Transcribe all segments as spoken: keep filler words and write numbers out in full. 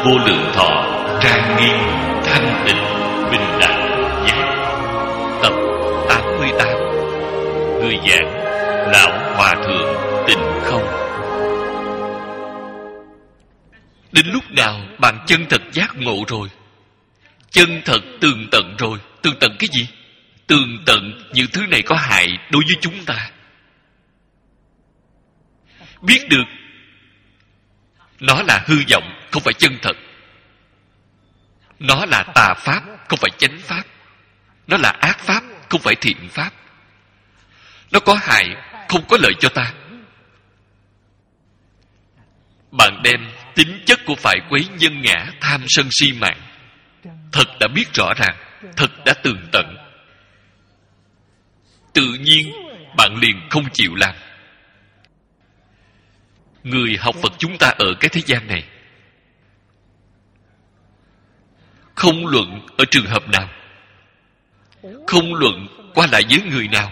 vô lượng thọ, trang nghiêm, thanh tịnh, bình đẳng, giác. Tập tám mươi tám. Người giảng Lão Hòa Thượng Tịnh Không. Đến lúc nào bạn chân thật giác ngộ rồi, chân thật tường tận rồi. Tường tận cái gì? Tường tận những thứ này có hại đối với chúng ta. Biết được nó là hư vọng, không phải chân thật. Nó là tà pháp, không phải chánh pháp. Nó là ác pháp, không phải thiện pháp. Nó có hại, không có lợi cho ta. Bạn đem tính chất của phải quấy nhân ngã, tham sân si mạng thật đã biết rõ ràng, thật đã tường tận, tự nhiên bạn liền không chịu làm. Người học Phật chúng ta ở cái thế gian này, không luận ở trường hợp nào, không luận qua lại với người nào,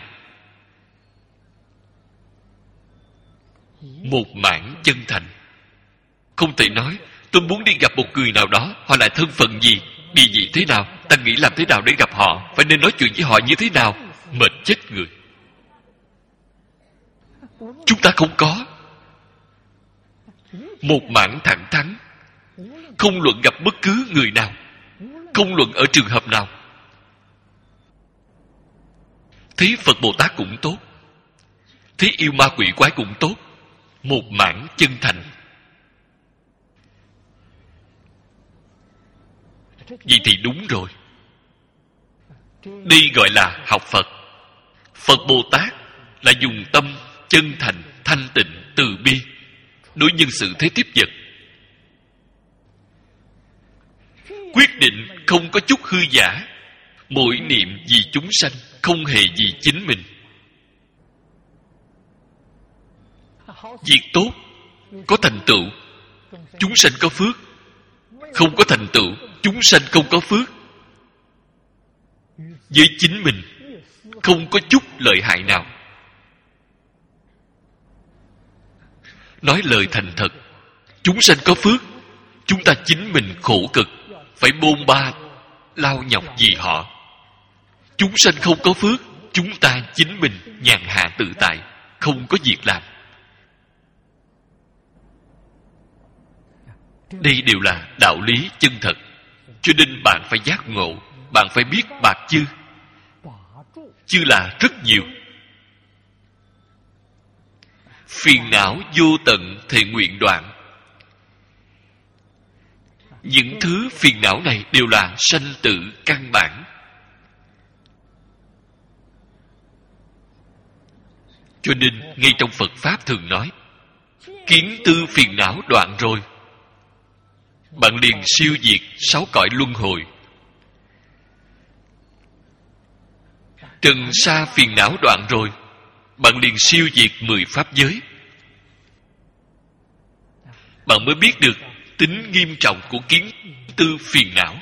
một mảng chân thành. Không thể nói tôi muốn đi gặp một người nào đó, họ là thân phận gì, địa vị thế nào, ta nghĩ làm thế nào để gặp họ, phải nên nói chuyện với họ như thế nào. Mệt chết người. Chúng ta không có một mảng thẳng thắn, không luận gặp bất cứ người nào, không luận ở trường hợp nào. Thấy Phật Bồ Tát cũng tốt, thấy yêu ma quỷ quái cũng tốt. Một mảng chân thành. Vậy thì đúng rồi. Đây gọi là học Phật. Phật Bồ Tát là dùng tâm chân thành, thanh tịnh, từ bi đối nhân xử thế tiếp vật. Quyết định không có chút hư giả, mỗi niệm vì chúng sanh, không hề vì chính mình. Việc tốt có thành tựu, chúng sanh có phước. Không có thành tựu, chúng sanh không có phước. Với chính mình không có chút lợi hại nào. Nói lời thành thật, chúng sanh có phước, chúng ta chính mình khổ cực, phải bôn ba lao nhọc vì họ. Chúng sanh không có phước, chúng ta chính mình nhàn hạ tự tại, không có việc làm. Đây đều là đạo lý chân thật. Cho nên bạn phải giác ngộ, bạn phải biết bạc chư. Chư là rất nhiều. Phiền não vô tận thệ nguyện đoạn. Những thứ phiền não này đều là sanh tử căn bản. Cho nên ngay trong Phật Pháp thường nói, kiến tư phiền não đoạn rồi, bạn liền siêu diệt sáu cõi luân hồi. Trần sa phiền não đoạn rồi, bạn liền siêu diệt mười pháp giới. Bạn mới biết được tính nghiêm trọng của kiến tư phiền não.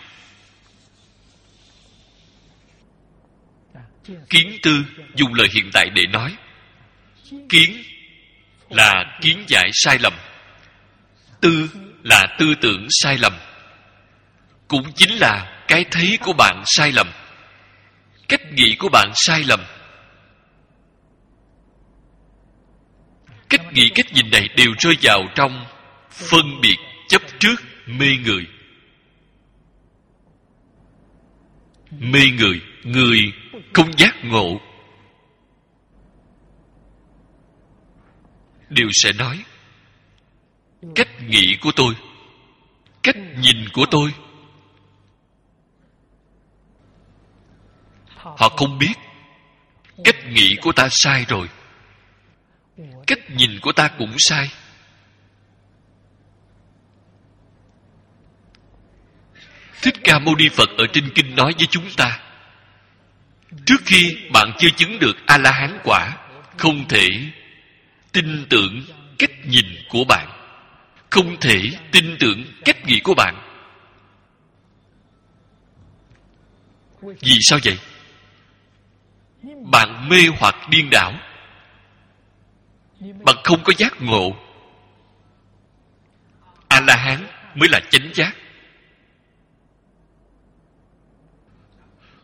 Kiến tư dùng lời hiện tại để nói. Kiến là kiến giải sai lầm, tư là tư tưởng sai lầm, cũng chính là cái thấy của bạn sai lầm, cách nghĩ của bạn sai lầm. Cách nghĩ, cách nhìn này đều rơi vào trong phân biệt chấp trước mê người. Mê người, người không giác ngộ đều sẽ nói cách nghĩ của tôi, cách nhìn của tôi. Họ không biết cách nghĩ của ta sai rồi, cách nhìn của ta cũng sai. Thích Ca Mâu Ni Phật ở trên kinh nói với chúng ta, trước khi bạn chưa chứng được A-la-hán quả, không thể tin tưởng cách nhìn của bạn, không thể tin tưởng cách nghĩ của bạn. Vì sao vậy? Bạn mê hoặc điên đảo, bạn không có giác ngộ. A-la-hán mới là chánh giác.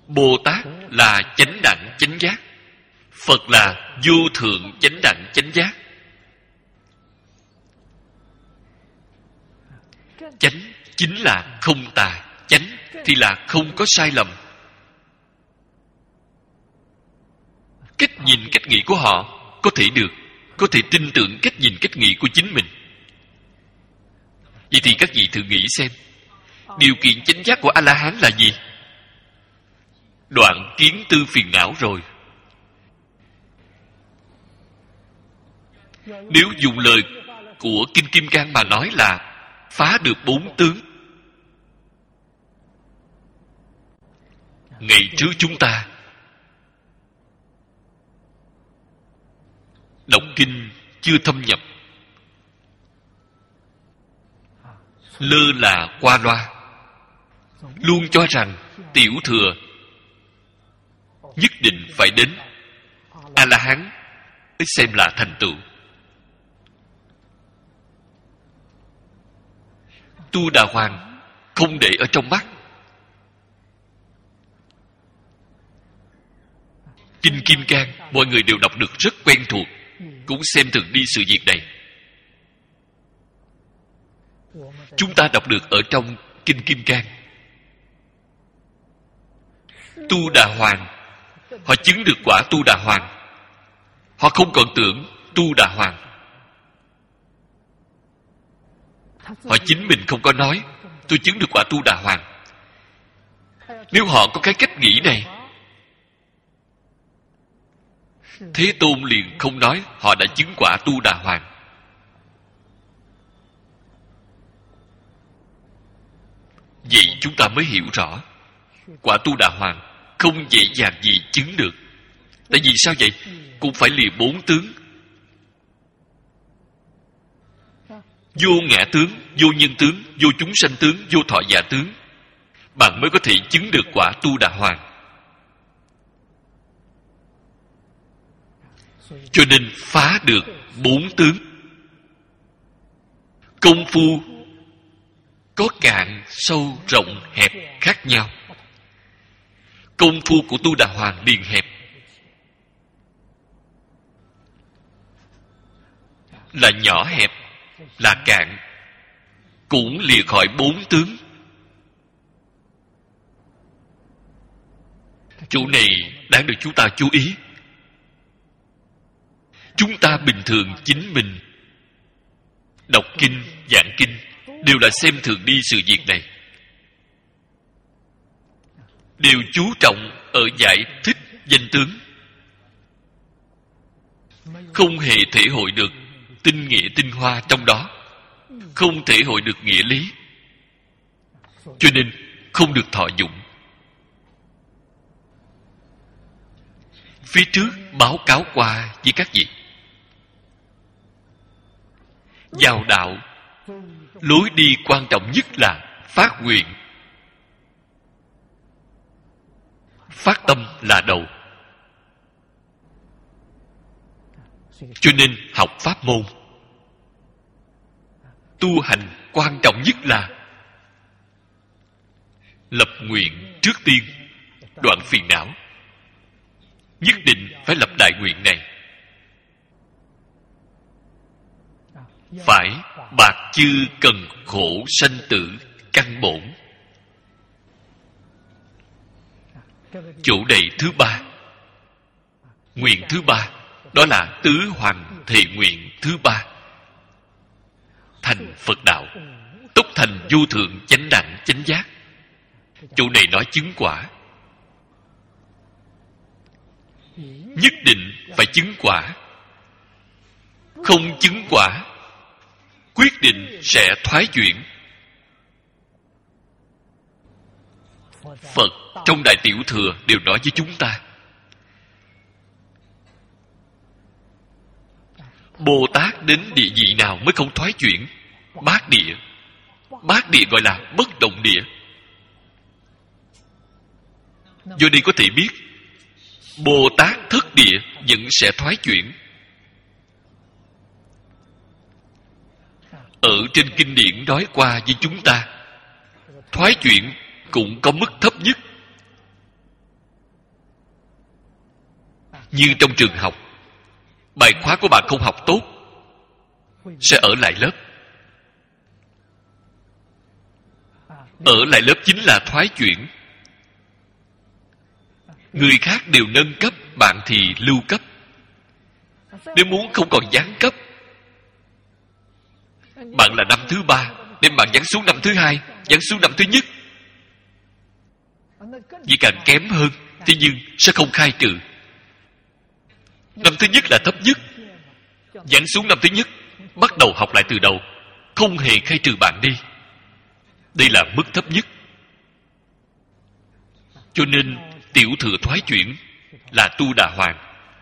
Bồ Tát là chánh đẳng chánh giác, Phật là vô thượng chánh đẳng chánh giác. Chánh chính là không tà, chánh thì là không có sai lầm. Cách nhìn cách nghĩ của họ có thể được, có thể tin tưởng cách nhìn cách nghĩ của chính mình. Vậy thì các vị thử nghĩ xem, điều kiện chánh giác của A-la-hán là gì? Đoạn kiến tư phiền não rồi. Nếu dùng lời của Kinh Kim Cang mà nói là phá được bốn tướng. Ngày trước chúng ta đọc kinh chưa thâm nhập, lơ là qua loa, luôn cho rằng tiểu thừa nhất định phải đến A-la-hán mới xem là thành tựu. Tu Đà Hoàng không để ở trong mắt. Kinh Kim Cang mọi người đều đọc được rất quen thuộc, cũng xem thường đi sự việc này. Chúng ta đọc được ở trong Kinh Kim Cang, Tu Đà Hoàng, họ chứng được quả Tu Đà Hoàng. Họ không còn tưởng Tu Đà Hoàng. Họ chính mình không có nói tôi chứng được quả Tu Đà Hoàng. Nếu họ có cái cách nghĩ này, Thế Tôn liền không nói họ đã chứng quả Tu Đà Hoàng. Vậy chúng ta mới hiểu rõ quả Tu Đà Hoàng không dễ dàng gì chứng được. Tại vì sao vậy? Cũng phải lìa bốn tướng: vô ngã tướng, vô nhân tướng, vô chúng sanh tướng, vô thọ giả tướng. Bạn mới có thể chứng được quả Tu Đà Hoàng. Cho nên phá được bốn tướng. Công phu có cạn, sâu, rộng, hẹp khác nhau. Công phu của Tu Đà Hoàng liền hẹp, là nhỏ hẹp, là cạn, cũng lìa khỏi bốn tướng. Chỗ này đáng được chúng ta chú ý. Chúng ta bình thường chính mình đọc kinh, giảng kinh đều là xem thường đi sự việc này, đều chú trọng ở giải thích danh tướng, không hề thể hội được tinh nghĩa tinh hoa trong đó, không thể hội được nghĩa lý, cho nên không được thọ dụng. Phía trước báo cáo qua với các vị, vào đạo lối đi quan trọng nhất là phát nguyện. Phát tâm là đầu. Cho nên học pháp môn, tu hành quan trọng nhất là lập nguyện trước tiên, đoạn phiền não. Nhất định phải lập đại nguyện này. Phải bạc chư cần khổ sanh tử căn bổn. Chỗ này thứ ba, nguyện thứ ba, đó là tứ hoàng thệ nguyện thứ ba. Thành Phật đạo, túc thành vô thượng chánh đẳng chánh giác. Chỗ này nói chứng quả. Nhất định phải chứng quả. Không chứng quả, quyết định sẽ thoái chuyển. Phật trong Đại Tiểu Thừa đều nói với chúng ta, Bồ Tát đến địa vị nào mới không thoái chuyển? Bát địa. Bát địa gọi là bất động địa. Do đây có thể biết Bồ Tát thất địa vẫn sẽ thoái chuyển. Ở trên kinh điển nói qua với chúng ta, thoái chuyển cũng có mức thấp nhất. Như trong trường học, bài khóa của bạn không học tốt sẽ ở lại lớp. Ở lại lớp chính là thoái chuyển. Người khác đều nâng cấp, bạn thì lưu cấp. Nếu muốn không còn giáng cấp, bạn là năm thứ ba, nên bạn giáng xuống năm thứ hai, giáng xuống năm thứ nhất. Chỉ càng kém hơn, thế nhưng sẽ không khai trừ. Năm thứ nhất là thấp nhất, giáng xuống năm thứ nhất, bắt đầu học lại từ đầu, không hề khai trừ bạn đi. Đây là mức thấp nhất. Cho nên tiểu thừa thoái chuyển là tu đà hoàng.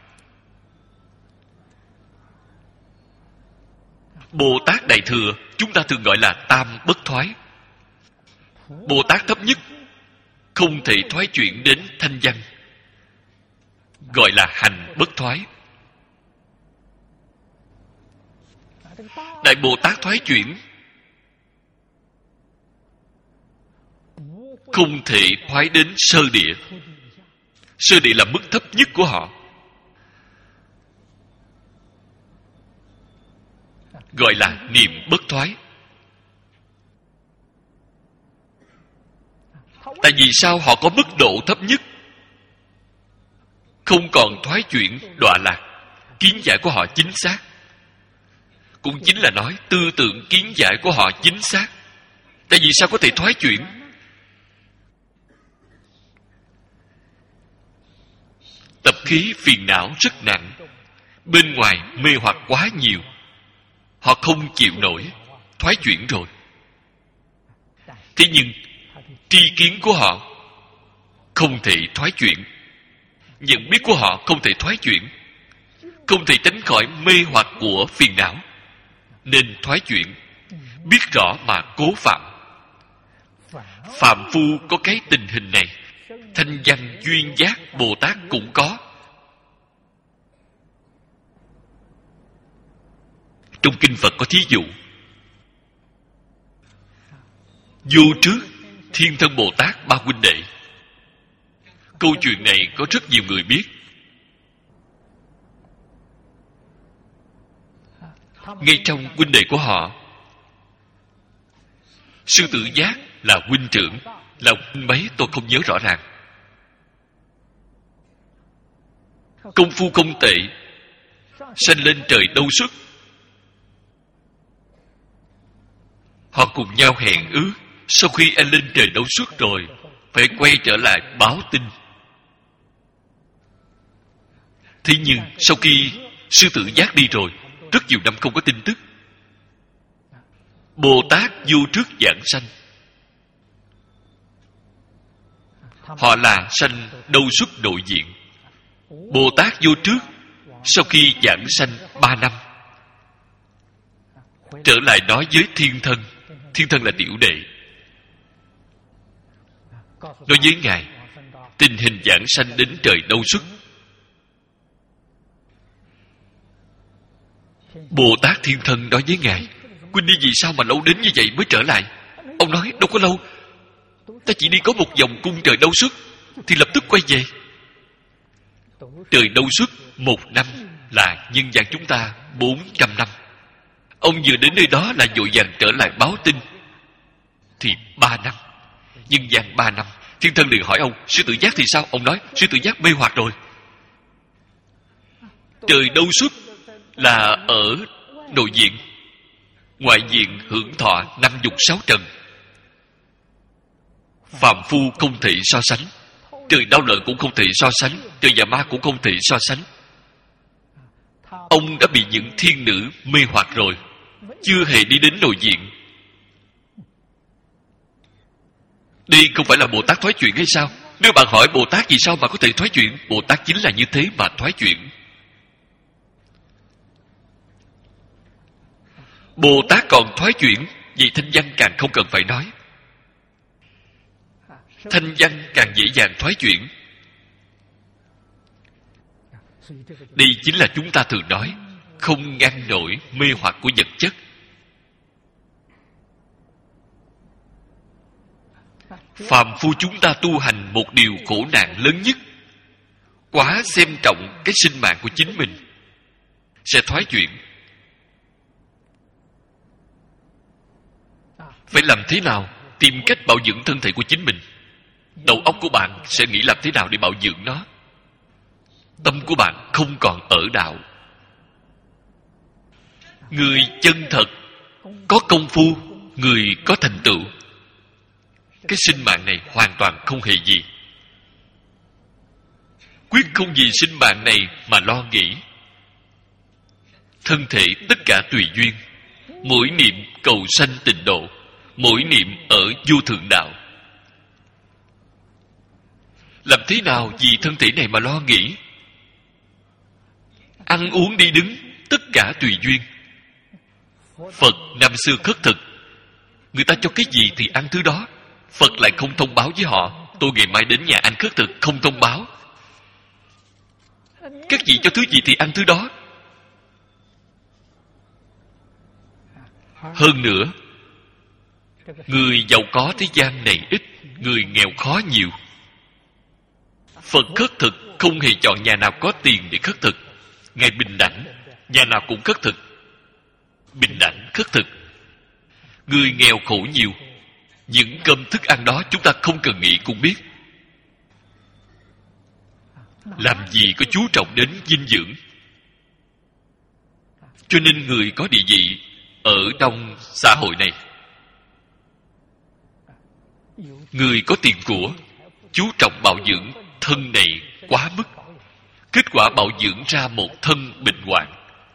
Bồ Tát Đại Thừa chúng ta thường gọi là tam bất thoái. Bồ Tát thấp nhất không thể thoái chuyển đến thanh văn, gọi là hành bất thoái. Đại Bồ Tát thoái chuyển không thể thoái đến sơ địa. Sơ địa là mức thấp nhất của họ, gọi là niệm bất thoái. Tại vì sao họ có mức độ thấp nhất, không còn thoái chuyển đọa lạc, kiến giải của họ chính xác. Cũng chính là nói tư tưởng kiến giải của họ chính xác. Tại vì sao có thể thoái chuyển? Tập khí phiền não rất nặng, bên ngoài mê hoặc quá nhiều, họ không chịu nổi, thoái chuyển rồi. Thế nhưng tri kiến của họ không thể thoái chuyển, nhận biết của họ không thể thoái chuyển, không thể tránh khỏi mê hoặc của phiền não, nên thoái chuyển. Biết rõ mà cố phạm. Phạm phu có cái tình hình này, thanh văn duyên giác Bồ Tát cũng có. Trong kinh Phật có thí dụ, vô trước Thiên Thân Bồ Tát ba huynh đệ. Câu chuyện này có rất nhiều người biết. Ngay trong huynh đệ của họ, Sư Tử Giác là huynh trưởng, là huynh mấy tôi không nhớ rõ ràng. Công phu không tệ, sanh lên trời đâu xuất. Họ cùng nhau hẹn ước, sau khi anh lên trời đấu xuất rồi, phải quay trở lại báo tin. Thế nhưng sau khi Sư Tử Giác đi rồi, rất nhiều năm không có tin tức. Bồ Tát vô trước giảng sanh. Họ là sanh đâu xuất nội diện. Bồ Tát vô trước, sau khi giảng sanh ba năm, trở lại nói với Thiên Thân. Thiên Thân là tiểu đệ, nói với Ngài tình hình giảng sanh đến trời đâu xuất. Bồ Tát Thiên Thân nói với Ngài, huynh đi vì sao mà lâu đến như vậy mới trở lại? Ông nói đâu có lâu, ta chỉ đi có một vòng cung trời đâu xuất thì lập tức quay về. Trời đâu xuất một năm là nhân gian chúng ta bốn trăm năm. Ông vừa đến nơi đó là vội vàng trở lại báo tin thì ba năm. Nhân gian ba năm. Thiên Thân liền hỏi ông, Sư Tử Giác thì sao? Ông nói Sư Tử Giác mê hoặc rồi. Trời đâu xuất là ở nội diện, ngoại diện hưởng thọ năm dục sáu trần. Phàm phu không thể so sánh. Trời đau lợi cũng không thể so sánh, trời già ma cũng không thể so sánh. Ông đã bị những thiên nữ mê hoặc rồi, chưa hề đi đến nội diện. Đây không phải là Bồ Tát thoái chuyển hay sao? Nếu bạn hỏi Bồ Tát vì sao mà có thể thoái chuyển, Bồ Tát chính là như thế mà thoái chuyển. Bồ Tát còn thoái chuyển, vì thanh văn càng không cần phải nói. Thanh văn càng dễ dàng thoái chuyển. Đây chính là chúng ta thường nói không ngăn nổi mê hoặc của vật chất. Phàm phu chúng ta tu hành một điều khổ nạn lớn nhất, quá xem trọng cái sinh mạng của chính mình, sẽ thoái chuyển. Phải làm thế nào tìm cách bảo dưỡng thân thể của chính mình? Đầu óc của bạn sẽ nghĩ làm thế nào để bảo dưỡng nó. Tâm của bạn không còn ở đạo. Người chân thật, có công phu, người có thành tựu, cái sinh mạng này hoàn toàn không hề gì. Quyết không vì sinh mạng này mà lo nghĩ. Thân thể tất cả tùy duyên, mỗi niệm cầu sanh tịnh độ, mỗi niệm ở vô thượng đạo. Làm thế nào vì thân thể này mà lo nghĩ? Ăn uống đi đứng, tất cả tùy duyên. Phật năm xưa khất thực, người ta cho cái gì thì ăn thứ đó. Phật lại không thông báo với họ, tôi ngày mai đến nhà ăn khất thực, không thông báo. Các vị cho thứ gì thì ăn thứ đó. Hơn nữa, người giàu có thế gian này ít, người nghèo khó nhiều. Phật khất thực không hề chọn nhà nào có tiền để khất thực. Ngài bình đẳng, nhà nào cũng khất thực. Bình đẳng khất thực. Người nghèo khổ nhiều, những cơm thức ăn đó chúng ta không cần nghĩ cũng biết. Làm gì có chú trọng đến dinh dưỡng. Cho nên người có địa vị ở trong xã hội này, người có tiền của, chú trọng bảo dưỡng thân này quá mức. Kết quả bảo dưỡng ra một thân bệnh hoạn.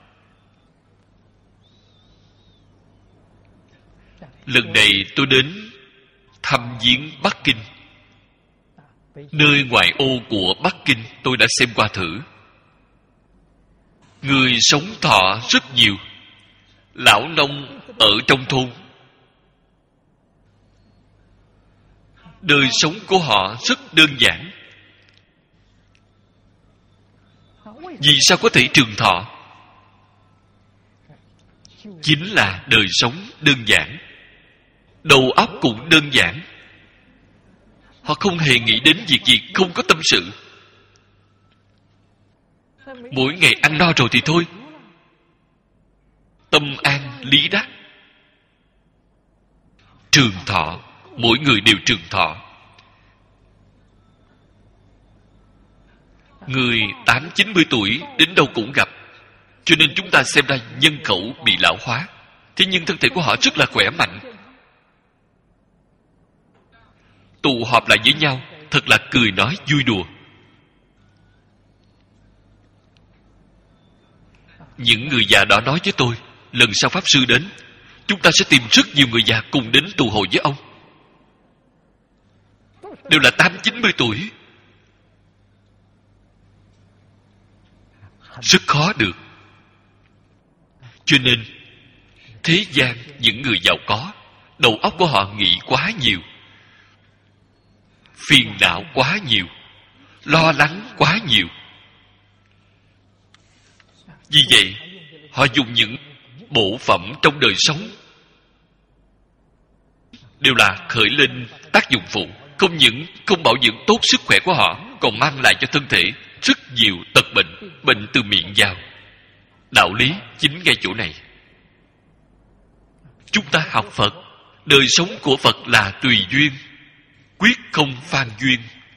Lần này tôi đến thăm viếng Bắc Kinh. Nơi ngoại ô của Bắc Kinh tôi đã xem qua thử. Người sống thọ rất nhiều. Lão nông ở trong thôn, đời sống của họ rất đơn giản. Vì sao có thể trường thọ? Chính là đời sống đơn giản, đầu óc cũng đơn giản. Họ không hề nghĩ đến việc gì, không có tâm sự. Mỗi ngày ăn no rồi thì thôi, tâm an lý đắc. Trường thọ, mỗi người đều trường thọ. Người tám chín mươi tuổi đến đâu cũng gặp. Cho nên chúng ta xem ra nhân khẩu bị lão hóa, thế nhưng thân thể của họ rất là khỏe mạnh. Tụ họp lại với nhau, thật là cười nói vui đùa. Những người già đó nói với tôi, lần sau Pháp Sư đến, chúng ta sẽ tìm rất nhiều người già cùng đến tụ hội với ông. Đều là tám chín mươi tuổi. Rất khó được. Cho nên thế gian những người giàu có, đầu óc của họ nghĩ quá nhiều, phiền não quá nhiều, lo lắng quá nhiều. Vì vậy họ dùng những bộ phẩm trong đời sống đều là khởi lên tác dụng phụ. Không những không bảo dưỡng tốt sức khỏe của họ, còn mang lại cho thân thể rất nhiều tật bệnh, bệnh từ miệng vào. Đạo lý chính ngay chỗ này. Chúng ta học Phật, đời sống của Phật là tùy duyên, quyết không phan duyên.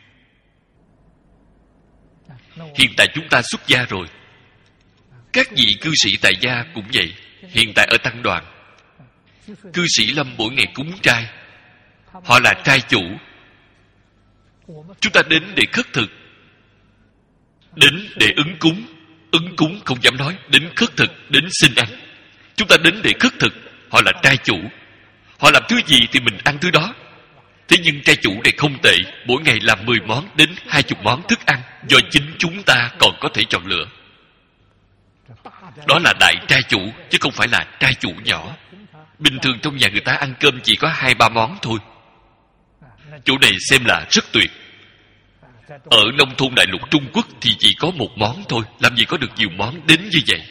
Hiện tại chúng ta xuất gia rồi, các vị cư sĩ tại gia cũng vậy. Hiện tại ở tăng đoàn, cư sĩ Lâm mỗi ngày cúng trai, họ là trai chủ. Chúng ta đến để khất thực, đến để ứng cúng. Ứng cúng không dám nói, đến khất thực, đến xin ăn. Chúng ta đến để khất thực, họ là trai chủ. Họ làm thứ gì thì mình ăn thứ đó. Thế nhưng trai chủ này không tệ, mỗi ngày làm mười món đến hai chục món thức ăn do chính chúng ta còn có thể chọn lựa. Đó là đại trai chủ, chứ không phải là trai chủ nhỏ. Bình thường trong nhà người ta ăn cơm chỉ có hai ba món thôi. Chỗ này xem là rất tuyệt. Ở nông thôn đại lục Trung Quốc thì chỉ có một món thôi, làm gì có được nhiều món đến như vậy.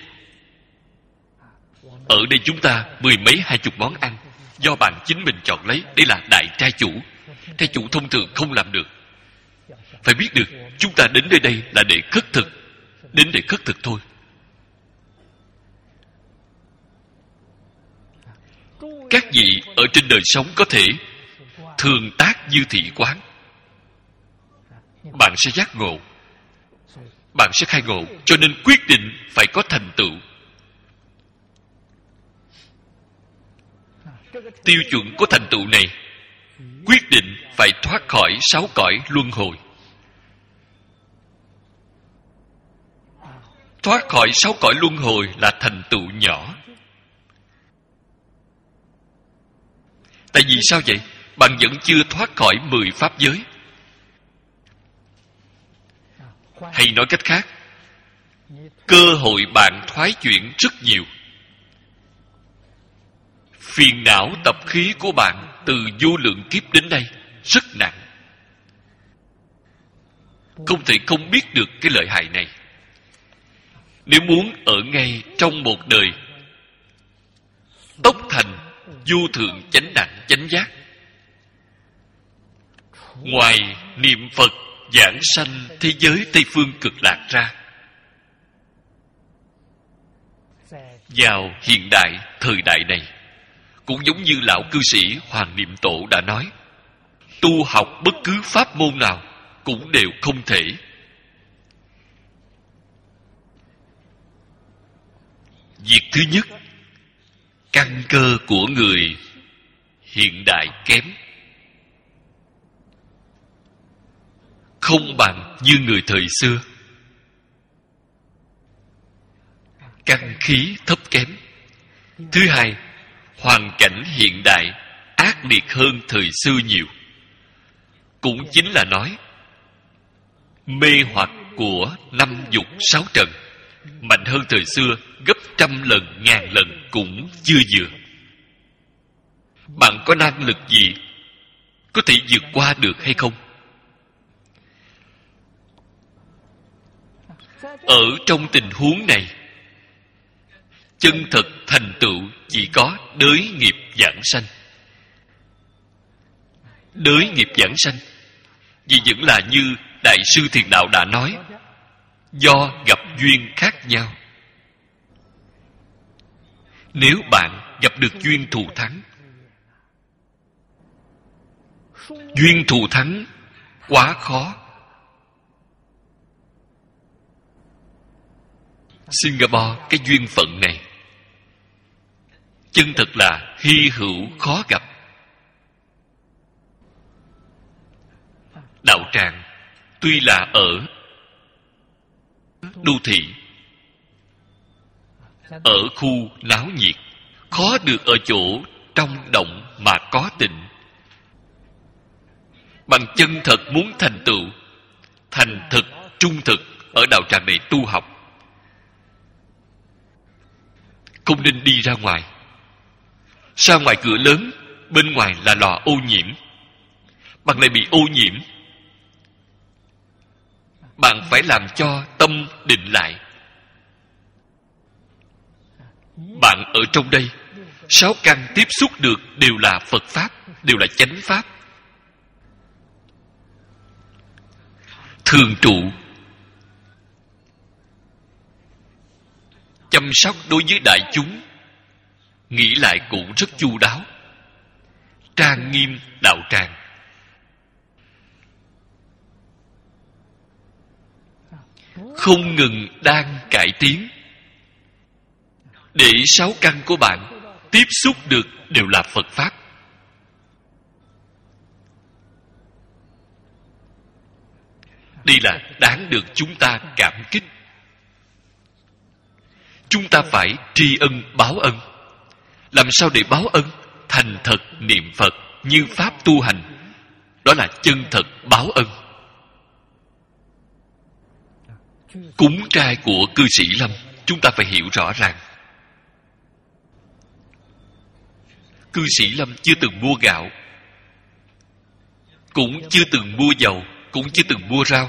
Ở đây chúng ta mười mấy hai chục món ăn, do bạn chính mình chọn lấy. Đây là đại trai chủ. Trai chủ thông thường không làm được. Phải biết được chúng ta đến nơi đây là để khất thực, đến để khất thực thôi. Các vị ở trên đời sống có thể thường tác như thị quán, bạn sẽ giác ngộ, bạn sẽ khai ngộ. Cho nên quyết định phải có thành tựu. Tiêu chuẩn của thành tựu này quyết định phải thoát khỏi sáu cõi luân hồi. Thoát khỏi sáu cõi luân hồi là thành tựu nhỏ. Tại vì sao vậy? Bạn vẫn chưa thoát khỏi mười pháp giới. Hay nói cách khác, cơ hội bạn thoái chuyển rất nhiều. Phiền não tập khí của bạn từ vô lượng kiếp đến đây rất nặng. Không thể không biết được cái lợi hại này. Nếu muốn ở ngay trong một đời tốc thành vô thượng chánh đẳng chánh giác, ngoài niệm Phật giảng sanh thế giới Tây Phương Cực Lạc ra, vào hiện đại thời đại này, cũng giống như lão cư sĩ Hoàng Niệm Tổ đã nói, tu học bất cứ pháp môn nào cũng đều không thể. Việc thứ nhất, căn cơ của người hiện đại kém, không bằng như người thời xưa. Căn khí thấp kém. Thứ hai, hoàn cảnh hiện đại ác liệt hơn thời xưa nhiều. Cũng chính là nói, mê hoặc của năm dục sáu trần mạnh hơn thời xưa gấp trăm lần, ngàn lần cũng chưa vừa. Bạn có năng lực gì có thể vượt qua được hay không? Ở trong tình huống này, chân thật thành tựu chỉ có đới nghiệp giảng sanh. Đới nghiệp giảng sanh vì vẫn là như Đại sư Thiền Đạo đã nói, do gặp duyên khác nhau. Nếu bạn gặp được duyên thù thắng, duyên thù thắng quá khó. Singapore cái duyên phận này chân thật là hy hữu khó gặp. Đạo tràng tuy là ở đô thị, ở khu náo nhiệt, khó được ở chỗ trong động mà có tịnh. Bằng chân thật muốn thành tựu, thành thực, trung thực ở đạo tràng này tu học, không nên đi ra ngoài. Ra ngoài cửa lớn, bên ngoài là lò ô nhiễm, bạn lại bị ô nhiễm. Bạn phải làm cho tâm định lại. Bạn ở trong đây, sáu căn tiếp xúc được đều là Phật Pháp, đều là chánh Pháp. Thường trụ, chăm sóc đối với đại chúng, nghĩ lại cũng rất chu đáo, trang nghiêm đạo tràng. Không ngừng đang cải tiến, để sáu căn của bạn tiếp xúc được đều là Phật Pháp. Đây là đáng được chúng ta cảm kích. Chúng ta phải tri ân báo ân. Làm sao để báo ân? Thành thật niệm Phật như pháp tu hành, đó là chân thật báo ân. Cúng trai của cư sĩ Lâm, chúng ta phải hiểu rõ ràng. Cư sĩ Lâm chưa từng mua gạo, cũng chưa từng mua dầu, cũng chưa từng mua rau.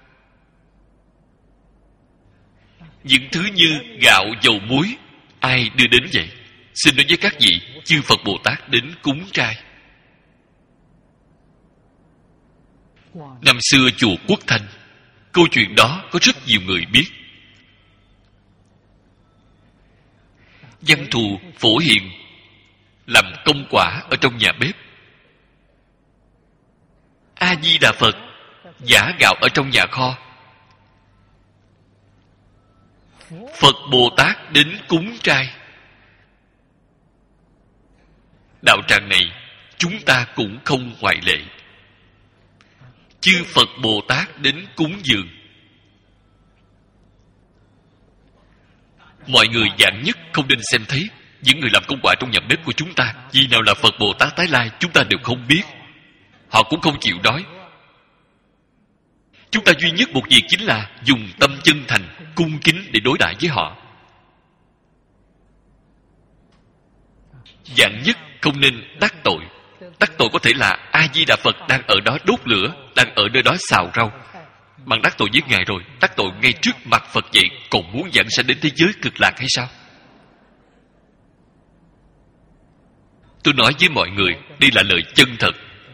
Những thứ như gạo, dầu, muối ai đưa đến vậy? Xin nói với các vị, chư Phật Bồ Tát đến cúng trai. Năm xưa chùa Quốc Thanh, câu chuyện đó có rất nhiều người biết. Văn thù Phổ Hiền làm công quả ở trong nhà bếp. A Di Đà Phật giã gạo ở trong nhà kho. Phật Bồ Tát đến cúng trai. Đạo tràng này chúng ta cũng không ngoại lệ. Chư Phật Bồ Tát đến cúng dường. Mọi người dạng nhất không nên xem thấy những người làm công quả trong nhà bếp của chúng ta. Vì nào là Phật Bồ Tát tái lai chúng ta đều không biết. Họ cũng không chịu nói. Chúng ta duy nhất một việc chính là dùng tâm chân thành, cung kính để đối đãi với họ. Dạng nhất không nên đắc tội. Đắc tội có thể là A Di Đà Phật đang ở đó đốt lửa, đang ở nơi đó xào rau. Bạn đắc tội với Ngài rồi, đắc tội ngay trước mặt Phật vậy, còn muốn giảng sanh đến thế giới cực lạc hay sao? Tôi nói với mọi người, đây là lời chân thật.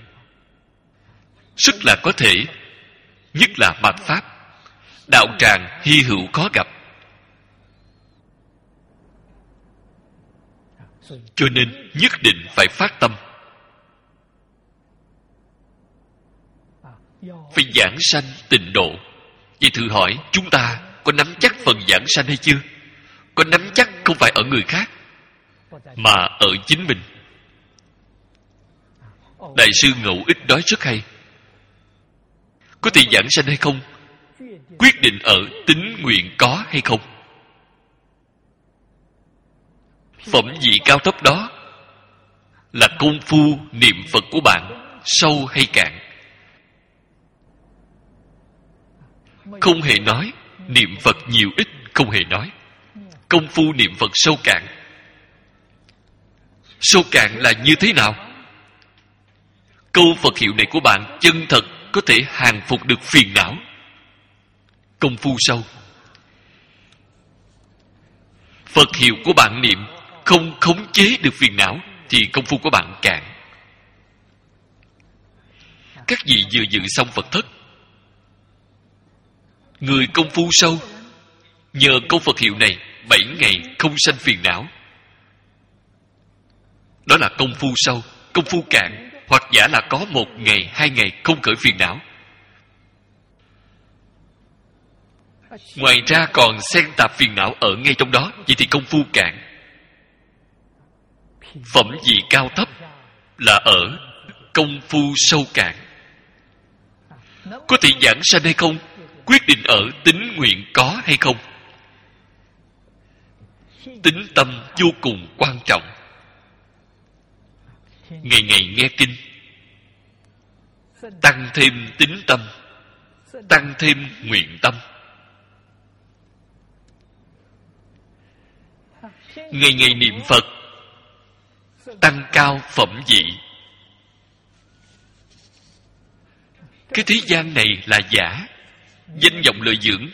Rất là có thể, nhất là mạt Pháp, đạo tràng hy hữu khó gặp. Cho nên nhất định phải phát tâm, phải giảng sanh tịnh độ. Vậy thử hỏi, chúng ta có nắm chắc phần giảng sanh hay chưa? Có nắm chắc không phải ở người khác, mà ở chính mình. Đại sư Ngẫu Ích nói rất hay. Có thể giảng sanh hay không, quyết định ở tín nguyện có hay không. Phẩm vị cao thấp đó là công phu niệm Phật của bạn sâu hay cạn. Không hề nói niệm Phật nhiều ít, không hề nói công phu niệm Phật sâu cạn. Sâu cạn là như thế nào? Câu Phật hiệu này của bạn chân thật có thể hàng phục được phiền não. Công phu sâu. Phật hiệu của bạn niệm không khống chế được phiền não thì công phu của bạn cạn. Các vị vừa dự xong Phật thất, người công phu sâu, nhờ câu Phật hiệu này bảy ngày không sanh phiền não. Đó là công phu sâu. Công phu cạn hoặc giả là có một ngày, hai ngày không khởi phiền não. Ngoài ra còn xen tạp phiền não ở ngay trong đó, vậy thì công phu cạn. Phẩm vị cao thấp là ở công phu sâu cạn. Có thể giảng sanh hay không, quyết định ở tín nguyện có hay không. Tín tâm vô cùng quan trọng. Ngày ngày nghe kinh, tăng thêm tín tâm, tăng thêm nguyện tâm. Ngày ngày niệm Phật, tăng cao phẩm vị. Cái thế gian này là giả, danh vọng lợi dưỡng,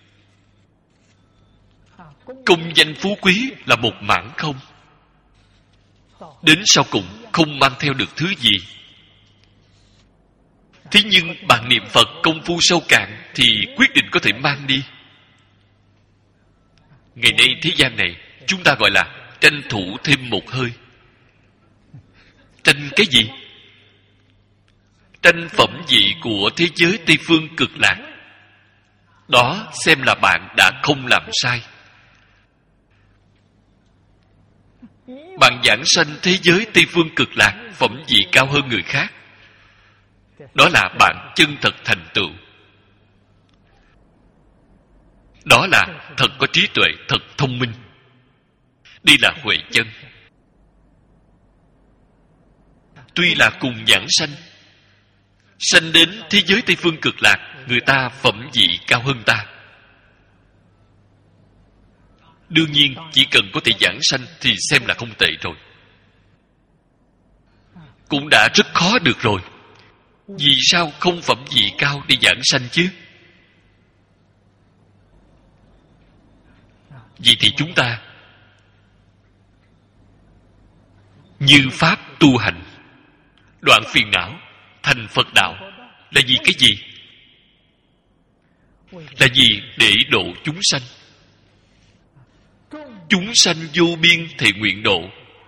công danh phú quý là một mảng không. Đến sau cùng không mang theo được thứ gì. Thế nhưng bạn niệm Phật công phu sâu cạn thì quyết định có thể mang đi. Ngày nay thế gian này chúng ta gọi là tranh thủ thêm một hơi. Tranh cái gì? Tranh phẩm vị của thế giới Tây Phương cực lạc. Đó xem là bạn đã không làm sai. Bạn giảng sanh thế giới Tây Phương cực lạc, phẩm vị cao hơn người khác. Đó là bạn chân thật thành tựu. Đó là thật có trí tuệ, thật thông minh. Đây là huệ chân. Tuy là cùng giảng sanh, sanh đến thế giới Tây Phương cực lạc, người ta phẩm vị cao hơn ta. Đương nhiên chỉ cần có thể giảng sanh thì xem là không tệ rồi. Cũng đã rất khó được rồi. Vì sao không phẩm vị cao để giảng sanh chứ? Vậy thì chúng ta như pháp tu hành, đoạn phiền não, thành Phật đạo, Là vì cái gì? Là vì để độ chúng sanh. Chúng sanh vô biên thệ nguyện độ.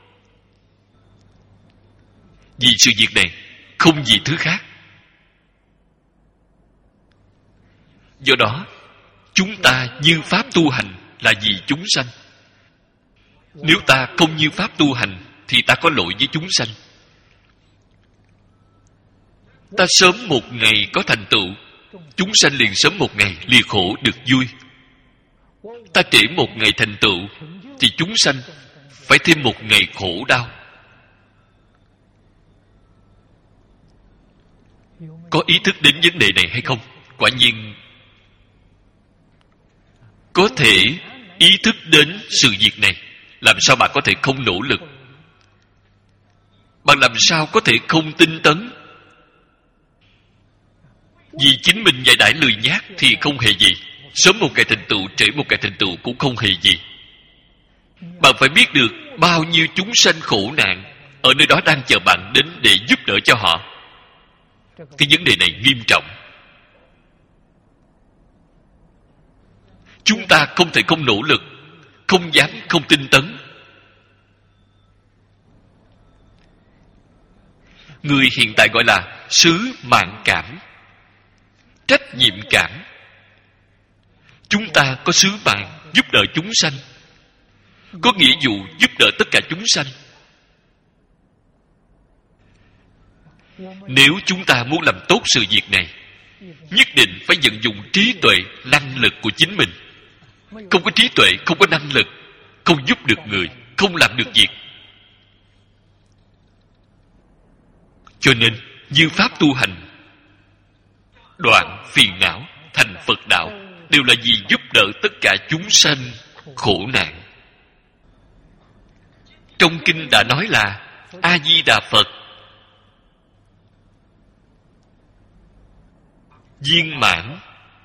Vì sự việc này, không vì thứ khác. Do đó, chúng ta như pháp tu hành là vì chúng sanh. Nếu ta không như pháp tu hành thì ta có lỗi với chúng sanh. Ta sớm một ngày có thành tựu, chúng sanh liền sớm một ngày lìa khổ được vui. Ta trễ một ngày thành tựu thì chúng sanh phải thêm một ngày khổ đau. Có ý thức đến vấn đề này hay không? Quả nhiên có thể ý thức đến sự việc này. Làm sao bạn có thể không nỗ lực? Bạn làm sao có thể không tinh tấn? Vì chính mình dạy đãi lười nhác thì không hề gì. Sớm một ngày thành tựu, trễ một ngày thành tựu cũng không hề gì. Bạn phải biết được bao nhiêu chúng sanh khổ nạn ở nơi đó đang chờ bạn đến để giúp đỡ cho họ. Cái vấn đề này nghiêm trọng. Chúng ta không thể không nỗ lực, không dám không tinh tấn. Người hiện tại gọi là sứ mạng cảm, trách nhiệm cảm. Chúng ta có sứ mạng giúp đỡ chúng sanh, có nghĩa vụ giúp đỡ tất cả chúng sanh. Nếu chúng ta muốn làm tốt sự việc này, nhất định phải vận dụng trí tuệ, năng lực của chính mình. Không có trí tuệ, không có năng lực, không giúp được người, không làm được việc. Cho nên, như pháp tu hành, đoạn phiền não, thành Phật đạo, đều là vì giúp đỡ tất cả chúng sanh khổ nạn. Trong kinh đã nói là A Di Đà Phật viên mãn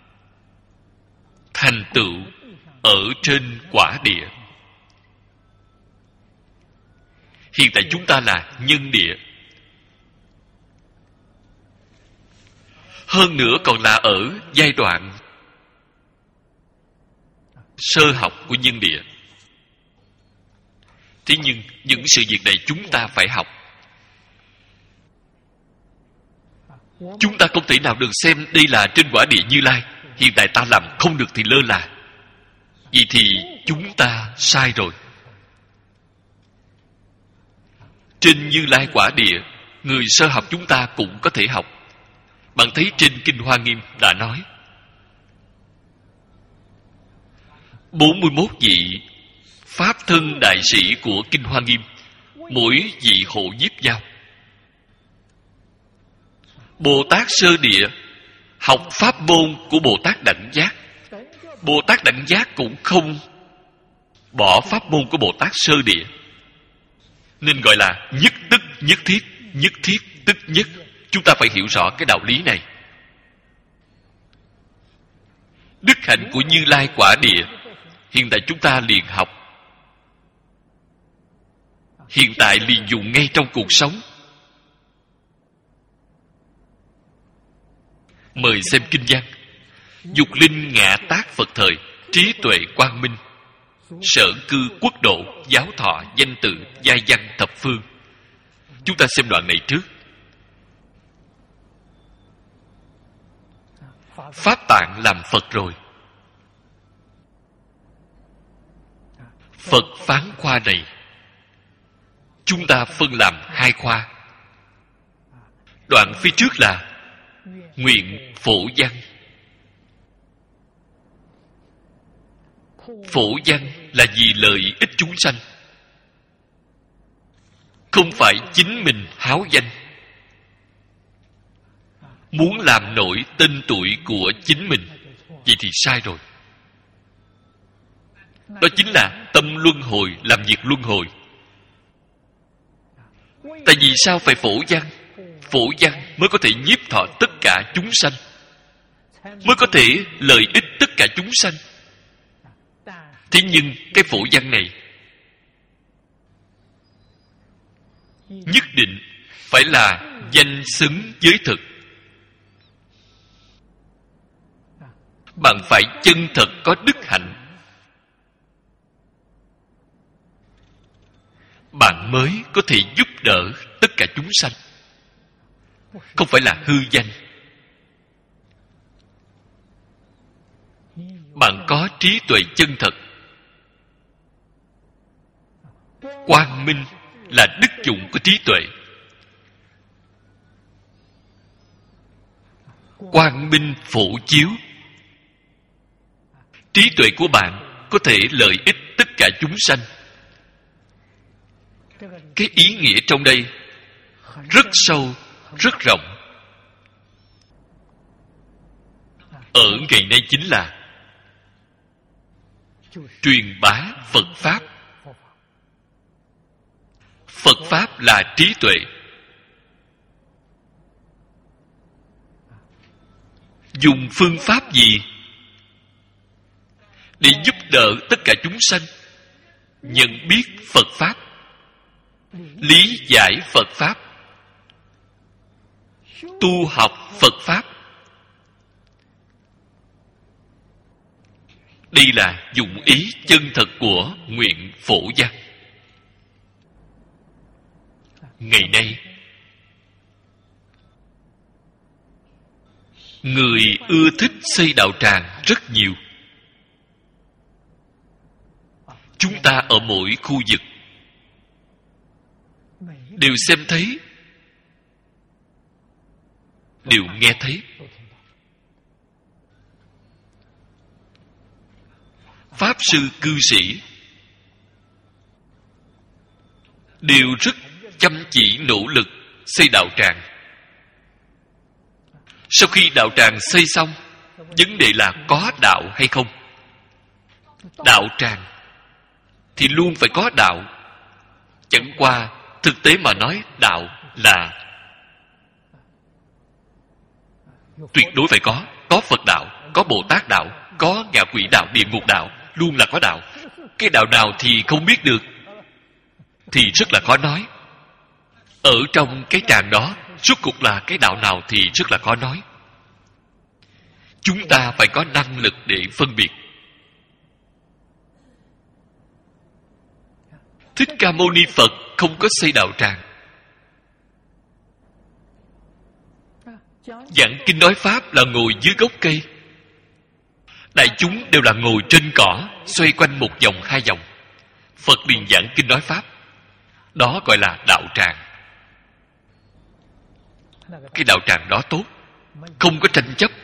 thành tựu ở trên quả địa. Hiện tại chúng ta là nhân địa, hơn nữa còn là ở giai đoạn sơ học của nhân địa. Thế nhưng những sự việc này chúng ta phải học. Chúng ta không thể nào được xem đây là trên quả địa Như Lai. Hiện tại ta làm không được thì lơ là. Vậy thì chúng ta sai rồi. Trên Như Lai quả địa, người sơ học chúng ta cũng có thể học. Bạn thấy trên Kinh Hoa Nghiêm đã nói bốn mươi mốt vị Pháp thân đại sĩ của Kinh Hoa Nghiêm, mỗi vị hộ nhiếp giao. Bồ Tát sơ địa học pháp môn của Bồ Tát Đẳng Giác. Bồ Tát Đẳng Giác cũng không bỏ pháp môn của Bồ Tát sơ địa, nên gọi là nhất tức nhất thiết, nhất thiết tức nhất. Chúng ta phải hiểu rõ cái đạo lý này. Đức hạnh của Như Lai quả địa, hiện tại chúng ta liền học, hiện tại liền dùng ngay trong cuộc sống. Mời xem kinh văn. Dục linh ngã tác Phật thời, trí tuệ quang minh, sở cư quốc độ, giáo thọ, danh tự, giai văn thập phương. Chúng ta xem đoạn này trước. Pháp tạng làm Phật rồi. Phật phán khoa này chúng ta phân làm hai khoa. Đoạn phía trước là nguyện phổ văn. Phổ văn là vì lợi ích chúng sanh, không phải chính mình háo danh, muốn làm nổi tên tuổi của chính mình. Vậy thì sai rồi. Đó chính là tâm luân hồi, làm việc luân hồi. Tại vì sao phải phổ văn? Phổ văn mới có thể nhiếp thọ tất cả chúng sanh, mới có thể lợi ích tất cả chúng sanh. Thế nhưng cái phổ văn này nhất định phải là danh xứng với thực. bạn phải chân thật có đức hạnh, bạn mới có thể giúp đỡ tất cả chúng sanh, không phải là hư danh. Bạn có trí tuệ chân thật. Quang minh là đức dụng của trí tuệ. Quang minh phổ chiếu. Trí tuệ của bạn có thể lợi ích tất cả chúng sanh. Cái ý nghĩa trong đây rất sâu, rất rộng. Ở ngày nay chính là truyền bá Phật Pháp. Phật Pháp là trí tuệ. Dùng phương pháp gì để giúp đỡ tất cả chúng sanh nhận biết Phật Pháp, lý giải Phật Pháp, tu học Phật Pháp? Đây là dụng ý chân thật của nguyện phổ văn. Ngày nay, người ưa thích xây đạo tràng rất nhiều. Chúng ta ở mỗi khu vực đều xem thấy, đều nghe thấy. Pháp sư cư sĩ đều rất chăm chỉ nỗ lực xây đạo tràng. Sau khi đạo tràng xây xong, vấn đề là có đạo hay không. Đạo tràng thì luôn phải có đạo. Chẳng qua thực tế mà nói, đạo là tuyệt đối phải có. Có Phật đạo, có Bồ Tát đạo, có ngạ quỷ đạo, địa ngục đạo, luôn là có đạo. Cái đạo nào thì không biết được, thì rất là khó nói. Ở trong cái tràng đó, rốt cuộc là cái đạo nào thì rất là khó nói. Chúng ta phải có năng lực để phân biệt. Thích Ca Mâu Ni Phật không có xây đạo tràng. Giảng kinh nói Pháp là ngồi dưới gốc cây. Đại chúng đều là ngồi trên cỏ, xoay quanh một vòng hai vòng. Phật liền giảng kinh nói Pháp. Đó gọi là đạo tràng. Cái đạo tràng đó tốt, không có tranh chấp.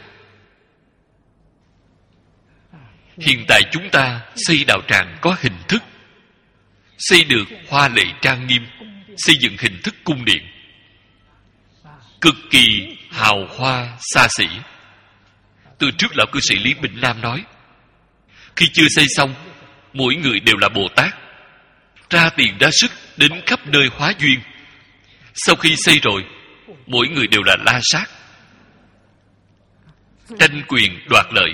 Hiện tại chúng ta xây đạo tràng có hình thức, xây được hoa lệ trang nghiêm, xây dựng hình thức cung điện cực kỳ hào hoa xa xỉ. Từ trước lão cư sĩ Lý Bình Nam nói, khi chưa xây xong, mỗi người đều là Bồ Tát, ra tiền ra sức đến khắp nơi hóa duyên. Sau khi xây rồi, mỗi người đều là la sát, tranh quyền đoạt lợi.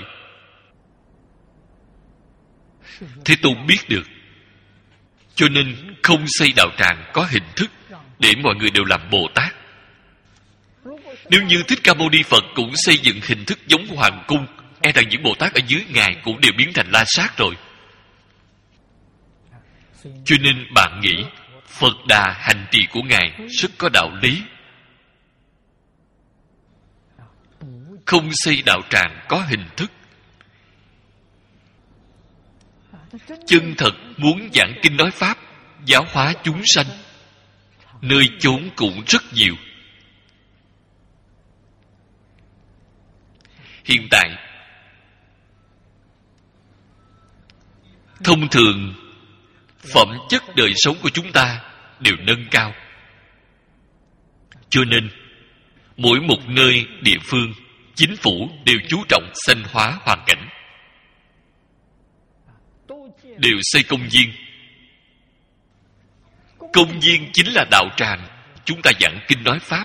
Thế Tôn biết được, cho nên không xây đạo tràng có hình thức để mọi người đều làm Bồ Tát. Nếu như Thích Ca Mâu Ni Phật cũng xây dựng hình thức giống hoàng cung, e rằng những Bồ Tát ở dưới Ngài cũng đều biến thành la sát rồi. Cho nên bạn nghĩ Phật Đà hành trì của Ngài rất có đạo lý. Không xây đạo tràng có hình thức. Chân thật muốn giảng kinh nói Pháp, giáo hóa chúng sanh, nơi chốn cũng rất nhiều. Hiện tại, thông thường phẩm chất đời sống của chúng ta đều nâng cao. Cho nên mỗi một nơi địa phương, chính phủ đều chú trọng xanh hóa hoàn cảnh, đều xây công viên. Công viên chính là đạo tràng chúng ta giảng kinh nói Pháp.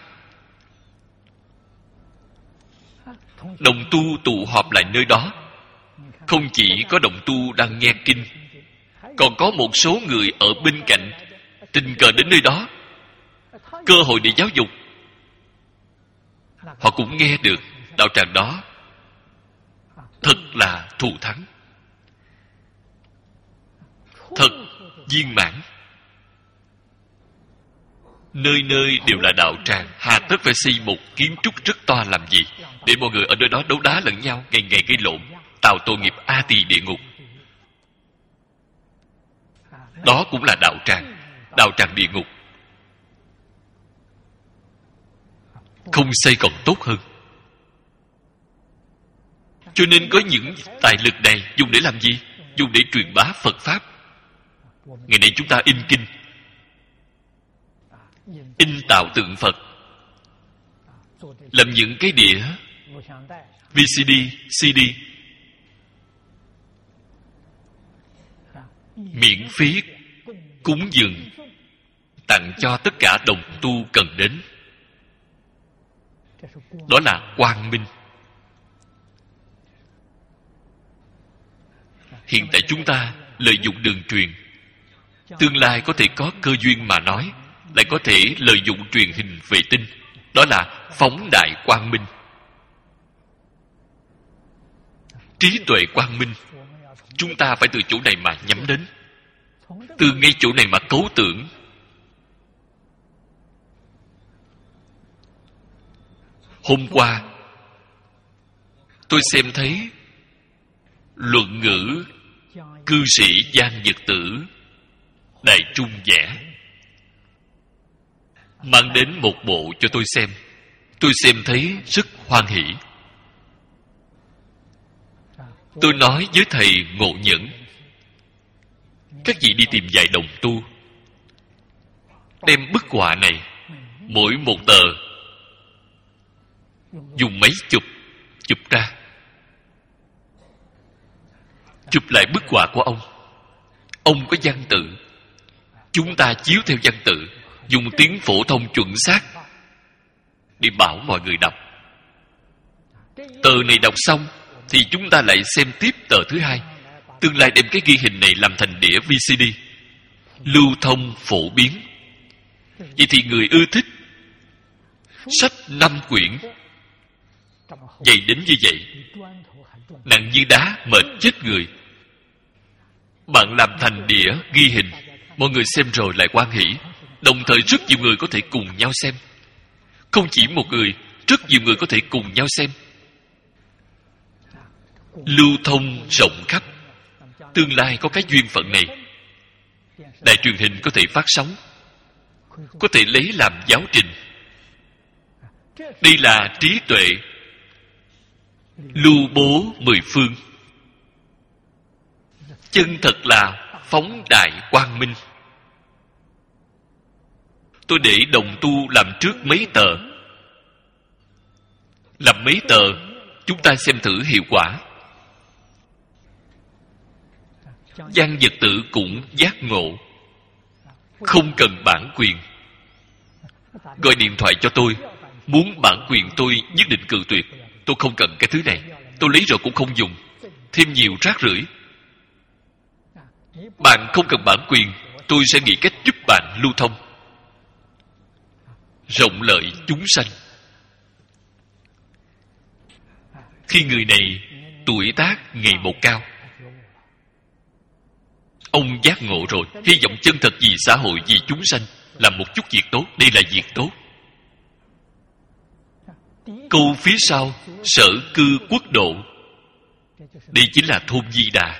Đồng tu tụ họp lại nơi đó. Không chỉ có đồng tu đang nghe kinh, còn có một số người ở bên cạnh tình cờ đến nơi đó, cơ hội để giáo dục. Họ cũng nghe được đạo tràng đó thật là thù thắng, thật viên mãn. Nơi nơi đều là đạo tràng, hà tất phải xây một kiến trúc rất to làm gì? Để mọi người ở nơi đó đấu đá lẫn nhau, ngày ngày gây lộn, tạo tội nghiệp a tỳ địa ngục. Đó cũng là đạo tràng, đạo tràng địa ngục. Không xây còn tốt hơn. Cho nên có những tài lực này dùng để làm gì? Dùng để truyền bá Phật Pháp. Ngày nay chúng ta in kinh, in tạo tượng Phật, làm những cái đĩa vê xê đê, xê đê miễn phí cúng dường tặng cho tất cả đồng tu cần đến. Đó là quang minh. Hiện tại chúng ta lợi dụng đường truyền, tương lai có thể có cơ duyên mà nói, lại có thể lợi dụng truyền hình vệ tinh. Đó là phóng đại quang minh, trí tuệ quang minh. Chúng ta phải từ chỗ này mà nhắm đến, từ ngay chỗ này mà cấu tưởng. Hôm qua tôi xem thấy luận ngữ cư sĩ Giang Nhật Tử Đại Trung vẽ, mang đến một bộ cho tôi xem. Tôi xem thấy rất hoan hỷ. Tôi nói với thầy Ngộ Nhẫn, các vị đi tìm vài đồng tu, đem bức họa này mỗi một tờ dùng mấy chụp chụp ra, chụp lại bức họa của ông. Ông có văn tự, chúng ta chiếu theo văn tự, dùng tiếng phổ thông chuẩn xác để bảo mọi người đọc. Tờ này đọc xong thì chúng ta lại xem tiếp tờ thứ hai. Tương lai đem cái ghi hình này làm thành đĩa vê xê đê, lưu thông phổ biến. Vậy thì người ưa thích sách năm quyển dày đến như vậy, nặng như đá, mệt chết người. Bạn làm thành đĩa ghi hình, mọi người xem rồi lại hoan hỷ. Đồng thời rất nhiều người có thể cùng nhau xem. Không chỉ một người, rất nhiều người có thể cùng nhau xem. Lưu thông rộng khắp. Tương lai có cái duyên phận này, đài truyền hình có thể phát sóng, có thể lấy làm giáo trình. Đây là trí tuệ lưu bố mười phương. Chân thật là phóng đại quang minh. Tôi để đồng tu làm trước mấy tờ, làm mấy tờ, chúng ta xem thử hiệu quả. Giang Nhật Tử cũng giác ngộ, không cần bản quyền. Gọi điện thoại cho tôi, muốn bản quyền tôi nhất định cự tuyệt. Tôi không cần cái thứ này, tôi lấy rồi cũng không dùng, thêm nhiều rác rưởi. Bạn không cần bản quyền, tôi sẽ nghĩ cách giúp bạn lưu thông, rộng lợi chúng sanh. Khi người này tuổi tác ngày một cao, ông giác ngộ rồi, hy vọng chân thật vì xã hội, vì chúng sanh, làm một chút việc tốt. Đây là việc tốt. Câu phía sau, sở cư quốc độ, đây chính là thôn Di Đà.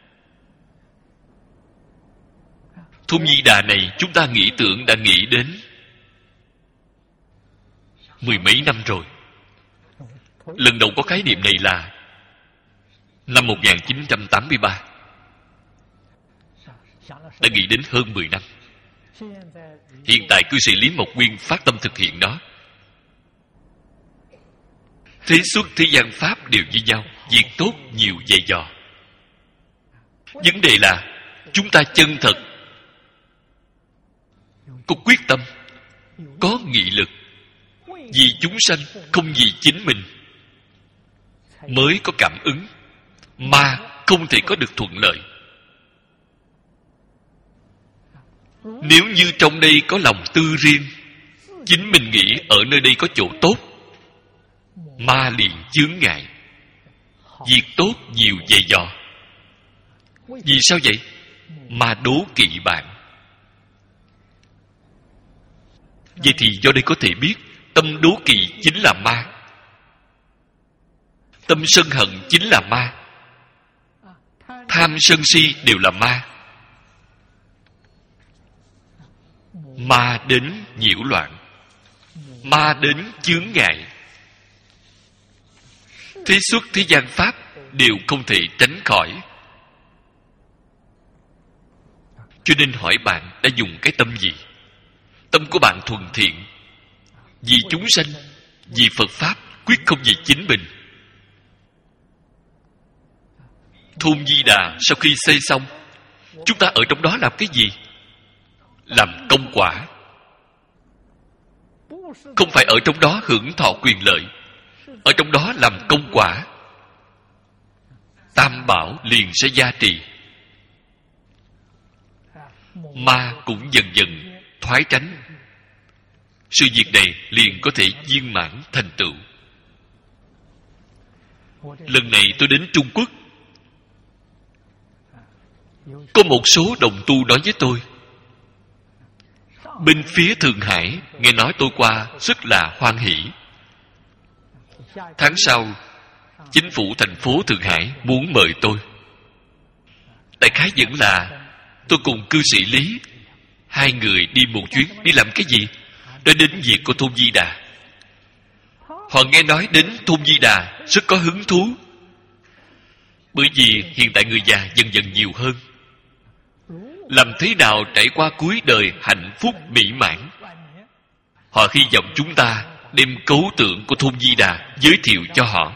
Thôn Di Đà này chúng ta nghĩ tưởng đã nghĩ đến mười mấy năm rồi. Lần đầu có khái niệm này là năm một nghìn chín trăm tám mươi ba. Đã nghĩ đến hơn mười năm. Hiện tại cư sĩ Lý Mộc Nguyên phát tâm thực hiện nó. Thế xuất thế gian pháp đều như nhau, việc tốt nhiều dày dò. Vấn đề là chúng ta chân thật, có quyết tâm, có nghị lực, vì chúng sanh không vì chính mình, mới có cảm ứng. Mà không thể có được thuận lợi. Nếu như trong đây có lòng tư riêng, chính mình nghĩ ở nơi đây có chỗ tốt, ma liền chướng ngại, Việc tốt nhiều dày dò. Vì sao vậy? Ma đố kỵ bạn. Vậy thì do đây có thể biết tâm đố kỵ chính là ma, tâm sân hận chính là ma, tham sân si đều là ma. Ma đến nhiễu loạn, ma đến chướng ngại. Thế xuất thế gian pháp đều không thể tránh khỏi. Cho nên hỏi bạn đã dùng cái tâm gì? Tâm của bạn thuần thiện, vì chúng sanh, vì Phật Pháp, quyết không vì chính mình. Thôn Di Đà sau khi xây xong, chúng ta ở trong đó làm cái gì? Làm công quả. Không phải ở trong đó hưởng thọ quyền lợi, ở trong đó làm công quả. Tam bảo liền sẽ gia trì. Ma cũng dần dần thoái tránh. Sự việc này liền có thể viên mãn thành tựu. Lần này tôi đến Trung Quốc, có một số đồng tu nói với tôi, bên phía Thượng Hải nghe nói tôi qua rất là hoan hỷ. Tháng sau, chính phủ thành phố Thượng Hải muốn mời tôi. Đại khái vẫn là tôi cùng cư sĩ Lý, hai người đi một chuyến. Đi làm cái gì? Nói đến việc của Thôn Di Đà. Họ nghe nói đến Thôn Di Đà rất có hứng thú, bởi vì hiện tại người già dần dần nhiều hơn. Làm thế nào trải qua cuối đời hạnh phúc mỹ mãn? Họ hy vọng chúng ta đem cấu tượng của Thôn Di Đà giới thiệu cho họ.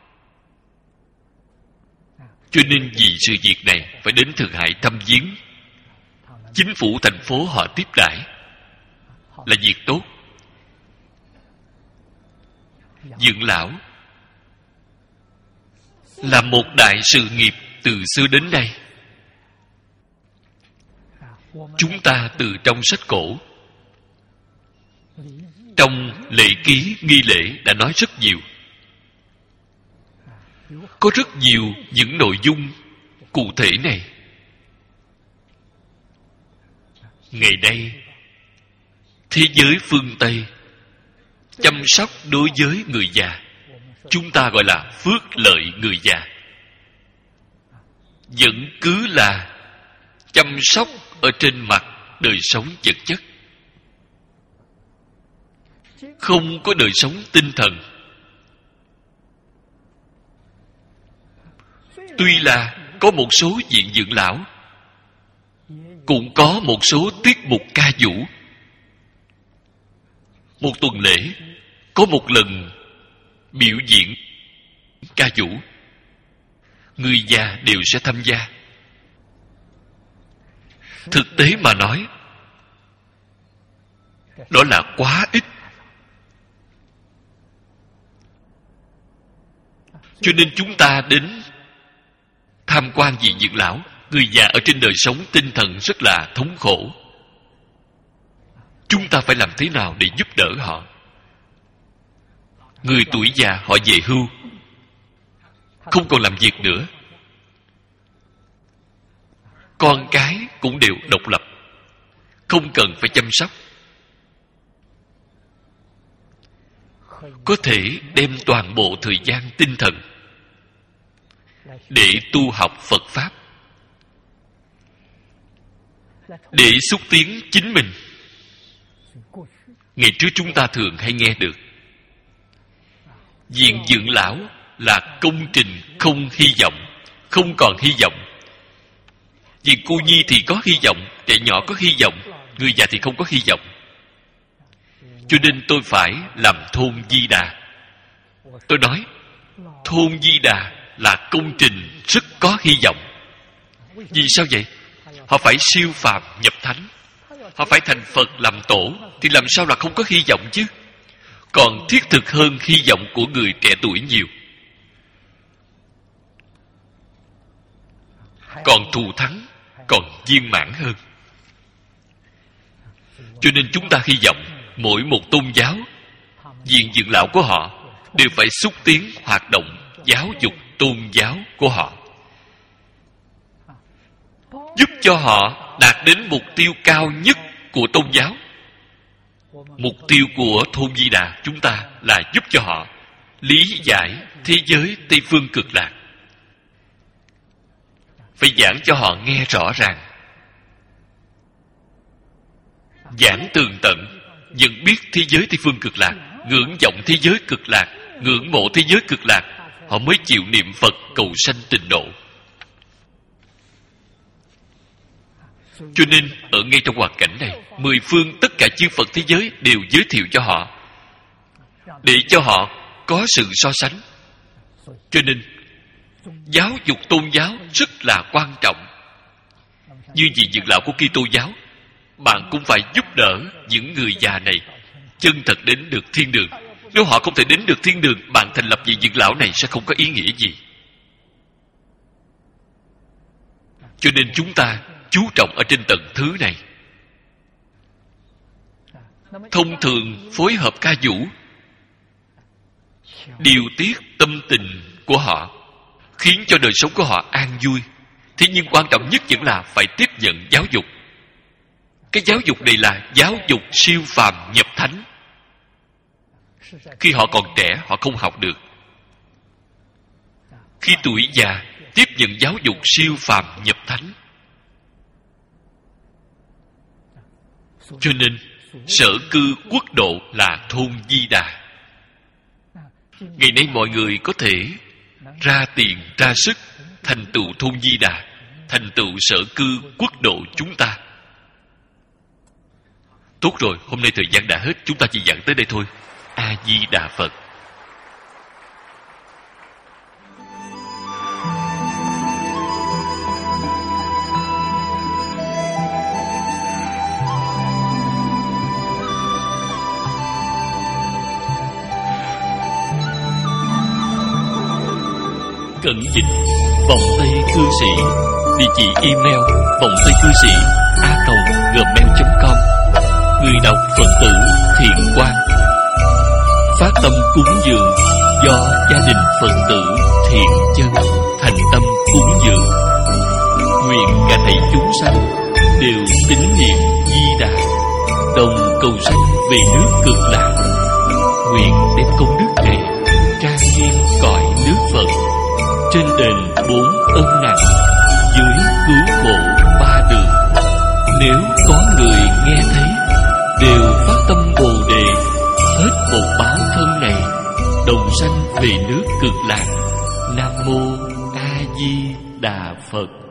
Cho nên vì sự việc này phải đến Thượng Hải thăm viếng. Chính phủ thành phố họ tiếp đãi là việc tốt. Dưỡng lão là một đại sự nghiệp từ xưa đến nay. Chúng ta từ trong sách cổ, trong lễ ký nghi lễ đã nói rất nhiều. Có rất nhiều những nội dung cụ thể này. Ngày nay, thế giới phương Tây chăm sóc đối với người già, chúng ta gọi là phước lợi người già, vẫn cứ là chăm sóc ở trên mặt đời sống vật chất, không có đời sống tinh thần. Tuy là có một số viện dưỡng lão, cũng có một số tiết mục ca vũ. Một tuần lễ có một lần biểu diễn ca vũ, người già đều sẽ tham gia. Thực tế mà nói, đó là quá ít. Cho nên chúng ta đến tham quan viện dưỡng lão, người già ở trên đời sống tinh thần rất là thống khổ. Chúng ta phải làm thế nào để giúp đỡ họ? Người tuổi già họ về hưu, không còn làm việc nữa, con cái cũng đều độc lập, không cần phải chăm sóc. Có thể đem toàn bộ thời gian tinh thần để tu học Phật Pháp, để xúc tiến chính mình. Ngày trước chúng ta thường hay nghe được viện dưỡng lão là công trình không hy vọng, không còn hy vọng. Viện cô nhi thì có hy vọng, trẻ nhỏ có hy vọng, người già thì không có hy vọng. Cho nên tôi phải làm Thôn Di Đà. Tôi nói Thôn Di Đà là công trình rất có hy vọng. Vì sao vậy? Họ phải siêu phàm nhập thánh, họ phải thành Phật làm tổ, thì làm sao là không có hy vọng chứ? Còn thiết thực hơn hy vọng của người trẻ tuổi nhiều, còn thù thắng, còn viên mãn hơn. Cho nên chúng ta hy vọng mỗi một tôn giáo, viện dưỡng lão của họ đều phải xúc tiến hoạt động giáo dục tôn giáo của họ, giúp cho họ đạt đến mục tiêu cao nhất của tôn giáo. Mục tiêu của Thôn Di Đà chúng ta là giúp cho họ lý giải thế giới Tây Phương Cực Lạc. Phải giảng cho họ nghe rõ ràng, giảng tường tận, nhận biết thế giới Tây Phương Cực Lạc, ngưỡng vọng thế giới Cực Lạc, ngưỡng mộ thế giới Cực Lạc, họ mới chịu niệm Phật cầu sanh tịnh độ. Cho nên ở ngay trong hoàn cảnh này, mười phương tất cả chư Phật thế giới đều giới thiệu cho họ, để cho họ có sự so sánh. Cho nên giáo dục tôn giáo rất là quan trọng. Như vị Dược Lão của Kitô giáo, bạn cũng phải giúp đỡ những người già này chân thật đến được thiên đường. Nếu họ không thể đến được thiên đường, bạn thành lập vị Dược Lão này sẽ không có ý nghĩa gì. Cho nên chúng ta chú trọng ở trên tầng thứ này. Thông thường phối hợp ca vũ, điều tiết tâm tình của họ, khiến cho đời sống của họ an vui. Thế nhưng quan trọng nhất vẫn là phải tiếp nhận giáo dục. Cái giáo dục này là giáo dục siêu phàm nhập thánh. Khi họ còn trẻ, họ không học được. Khi tuổi già, tiếp nhận giáo dục siêu phàm nhập thánh. Cho nên sở cư quốc độ là Thôn Di Đà. Ngày nay mọi người có thể ra tiền ra sức thành tựu Thôn Di Đà, thành tựu sở cư quốc độ chúng ta. Tốt rồi, hôm nay thời gian đã hết, chúng ta chỉ giảng tới đây thôi. A Di Đà Phật. Cận dịch vòng Tây Cư Sĩ. Địa chỉ email vòng Tây Cư Sĩ a còng gmail chấm com. Người đọc Phật tử Thiện Quang. Phát tâm cúng dường do gia đình Phật tử Thiện Chân thành tâm cúng dường. Nguyện cả thảy chúng sanh đều tín niệm Di Đà, đồng cầu sanh về nước Cực Lạc. Nguyện đem công đức này trang nghiêm cõi nước Phật, trên đền bốn ân nặng, dưới cứu khổ ba đường. Nếu có người nghe thấy, đều phát tâm Bồ Đề, hết một báo thân này, đồng sanh về nước Cực Lạc. Nam mô A Di Đà Phật.